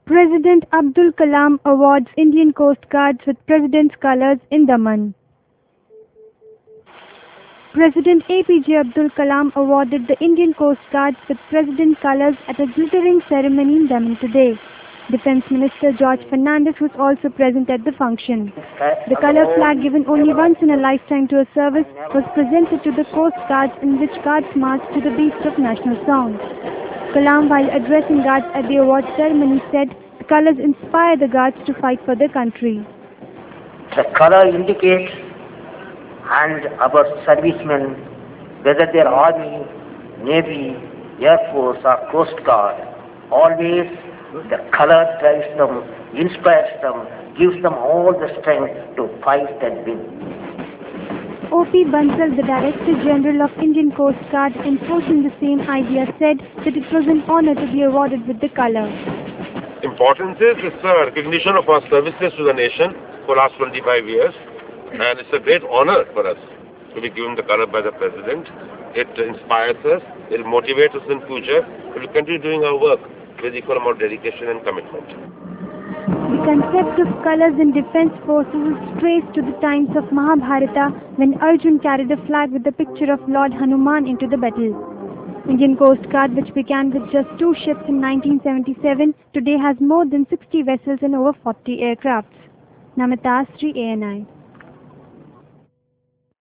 President Abdul Kalam awards Indian Coast Guards with President's Colors in Daman. President APJ Abdul Kalam awarded the Indian Coast Guards with President's Colors at a glittering ceremony in Daman today. Defense Minister George Fernandes was also present at the function. The color flag, given only once in a lifetime to a service, was presented to the Coast Guards, in which guards marched to the beats of national song. Kalam, while addressing guards at the award ceremony, said the colors inspire the guards to fight for their country. The color indicates, and our servicemen, whether they are Army, Navy, Air Force or Coast Guard, always the color drives them, inspires them, gives them all the strength to fight and win. O.P. Bansal, the Director General of Indian Coast Guard, enforcing the same idea, said that it was an honor to be awarded with the color. Importance is it's a recognition of our services to the nation for the last 25 years, and it's a great honor for us to be given the color by the President. It inspires us, it motivates us in future. We will continue doing our work with equal amount of dedication and commitment. The concept of colors in defense forces is traced to the times of Mahabharata, when Arjun carried a flag with the picture of Lord Hanuman into the battle. Indian Coast Guard, which began with just 2 ships in 1977, today has more than 60 vessels and over 40 aircrafts. Namita Sri, ANI.